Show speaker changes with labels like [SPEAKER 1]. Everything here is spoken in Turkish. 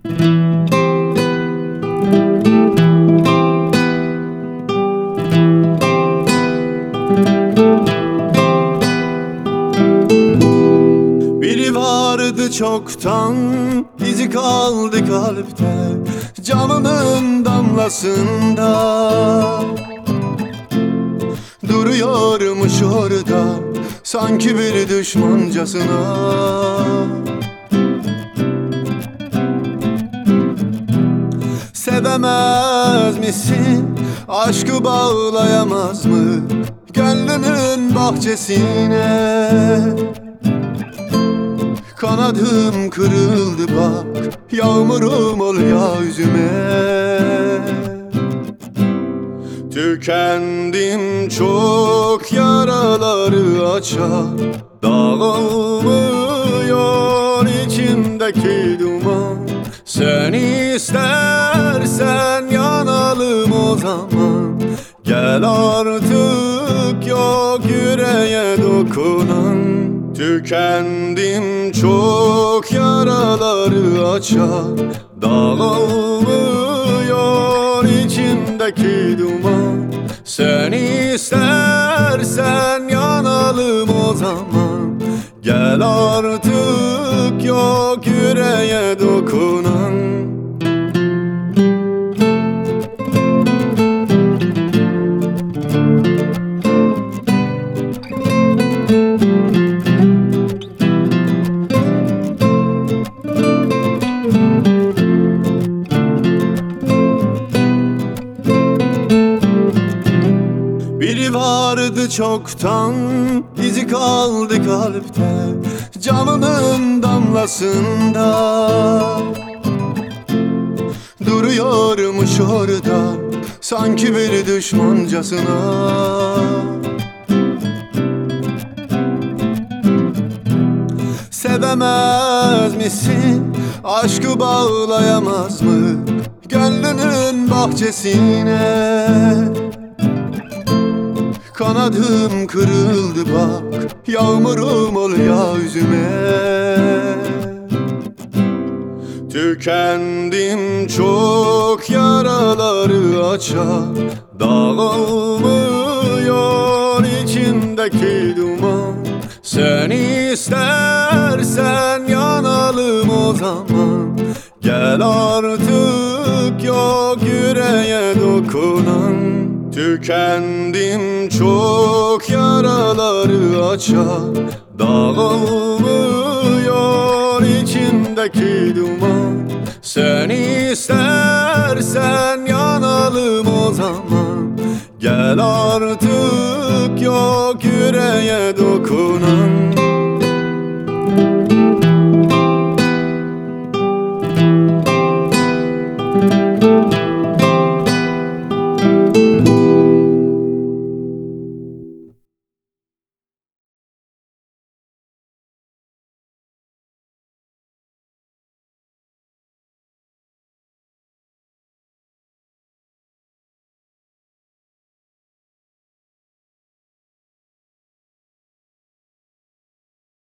[SPEAKER 1] Biri vardı çoktan, izi kaldı kalpte, canının damlasında. Duruyormuş orada, sanki bir düşmancasına. Sevemez misin, aşkı bağlayamaz mı gönlümün bahçesine? Kanadım kırıldı bak, yağmurum ol ya yüzüme. Tükendim çok, yaraları açar, dağılmıyor içimdeki duman. Sen istersen yanalım o zaman, gel artık yok yüreğe dokunan. Tükendim çok, yaraları açar, dağılmıyor içimdeki duman. Sen istersen yanalım o zaman, gel artık yok yüreğe dokunan. Biri vardı çoktan, izi kaldı kalpte, canının damlasında. Duruyormuş orada, sanki bir düşmancasına. Sevemez misin, aşkı bağlayamaz mı gönlünün bahçesine? Kanadım kırıldı bak, yağmurum ol ya yüzüme. Tükendim çok, yaraları açar, dağılmıyor içimdeki duman. Sen istersen yanalım o zaman, gel artık yok yüreğe dokunan. Tükendim çok, yaraları açar, dağılmıyor içimdeki duman. Sen istersen yanalım o zaman, gel artık yok yüreğe dokunan.